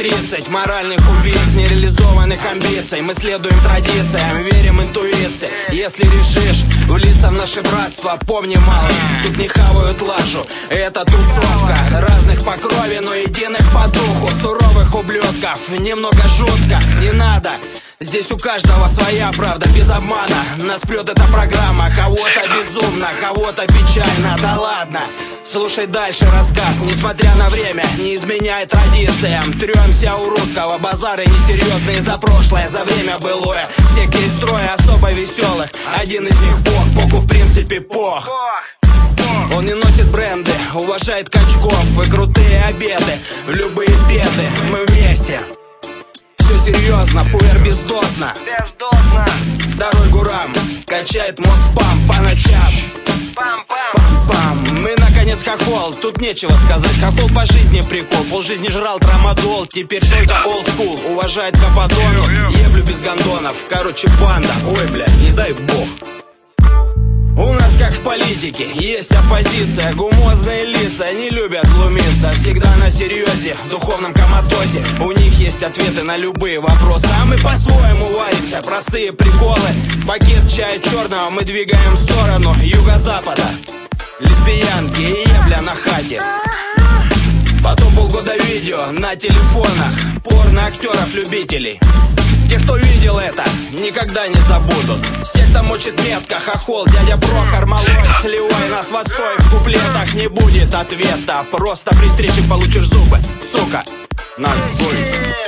30 моральных убийц, нереализованных амбиций. Мы следуем традициям, верим интуиции. Если решишь влиться в наше братство, помни, мало, тут не хавают лажу. Это тусовка разных по крови, но единых по духу. Суровых ублюдков, немного жутко, не надо. Здесь у каждого своя правда, без обмана. Нас прет эта программа, кого-то безумно, кого-то печально, да ладно. Слушай дальше рассказ, несмотря на время, не изменяй традициям. Трёмся у русского, базары несерьезные за прошлое, за время былое. Все есть трое особо веселых, один из них бог, богу в принципе пох. Он не носит бренды, уважает качков и крутые обеды. В любые беды мы вместе. Все серьезно, пуэр бездосно. Второй гурам качает мозг-спам по ночам. Пам-пам. Мы наконец хохол, тут нечего сказать. Хохол по жизни прикол, полжизни жрал трамадол. Теперь только олдскул, уважает Кападону. Еблю без гондонов, короче банда. Ой, бля, не дай бог. У нас как в политике, есть оппозиция. Гумозные лица не любят глумиться. Всегда на серьезе, в духовном коматозе. У них есть ответы на любые вопросы. А мы по-своему варимся, простые приколы. Пакет чая черного мы двигаем в сторону юго-запада. Лесбиянки и ебля на хате. Потом полгода видео на телефонах порно-актеров-любителей. Те, кто видел это, никогда не забудут. Все, кто мочит метко, хохол, дядя Прохор, малой, сливай нас в отстой. В куплетах не будет ответа, просто при встрече получишь зубы, сука, нахуй.